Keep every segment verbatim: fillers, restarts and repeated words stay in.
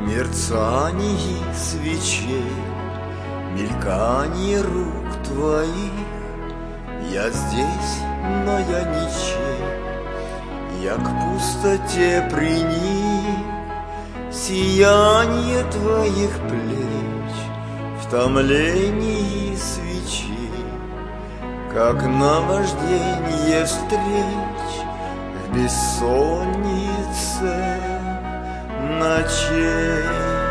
мерцании свечей, мельканье рук твоих. Я здесь, но я ничей, я к пустоте приник. Сияние твоих плеч в томлении свечи, как наважденье встреч в бессоннице ночей.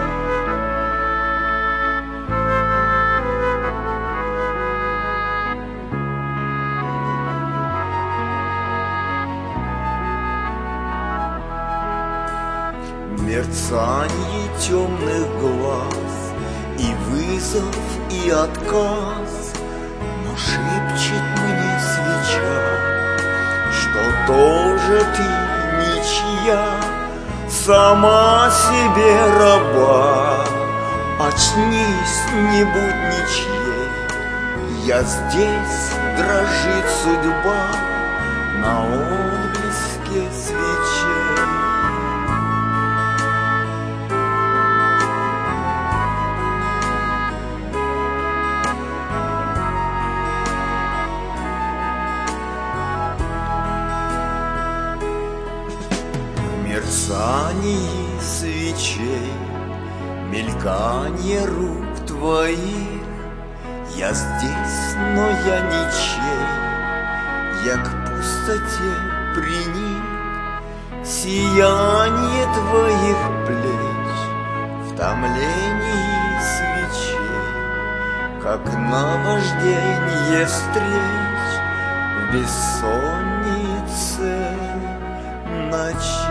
Мерцанье темных глаз, и вызов, и отказ, но шепчет мне свеча, что тоже ты ничья, сама себе раба. Очнись, не будь ничьей, я здесь, дрожит судьба на отблеске свечей. Мерцанье свечей, мельканье рук твоих. Я здесь, но я ничей, я к пустоте приник. Сияние твоих плеч в томлении свечей, как наважденье встреч в бессоннице ночи.